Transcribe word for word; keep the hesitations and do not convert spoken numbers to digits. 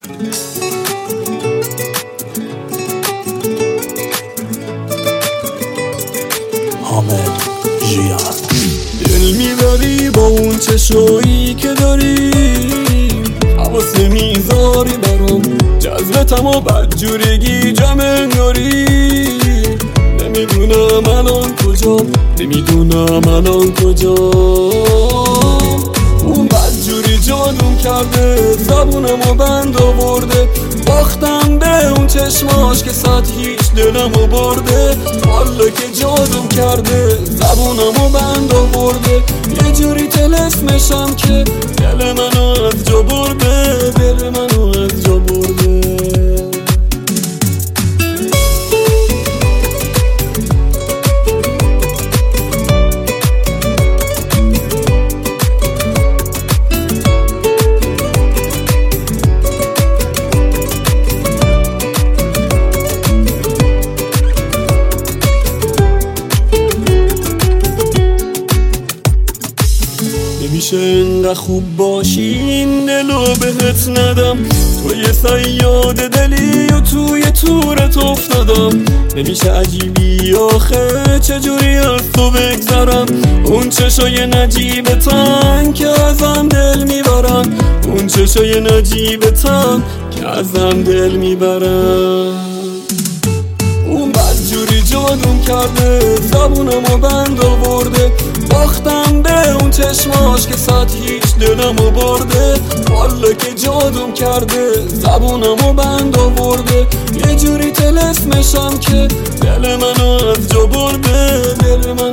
حامد ژیان. دل میبری با اون چشایی که داری، حواس نمیذاری برام، جذبتم و بدجورگی جمع انگاری. نمیدونم الان کجا، نمیدونم الان کجا. اون بدجوری جادوم کرده، زبونمو بند آورده، باختم به اون چشماش که صد هیچ دلمو برده. والا که جادوم کرده، زبونمو بند آورده، یه جوری طلسمشم که دل منو از جا برده، دل منو از جا برده. نمیشه انقدر خوب باشی این دلو بهت ندم، تو یه صیاد دلی و توی تورت افتادم. نمیشه عجیبی آخه چجوری از تو بگذرم، اون چشای نجیبتن که ازم دل میبرن، اون چشای نجیبتن که ازم دل میبرن. اون بدجوری جادوم کرده، زبونمو بند آورده، باختم به اون چشماش که صد هیچ دلمو برده. والا که جادوم کرده، زبونمو بند آورده، یه جوری طلسمشم که دل منو از جا برده، دل منو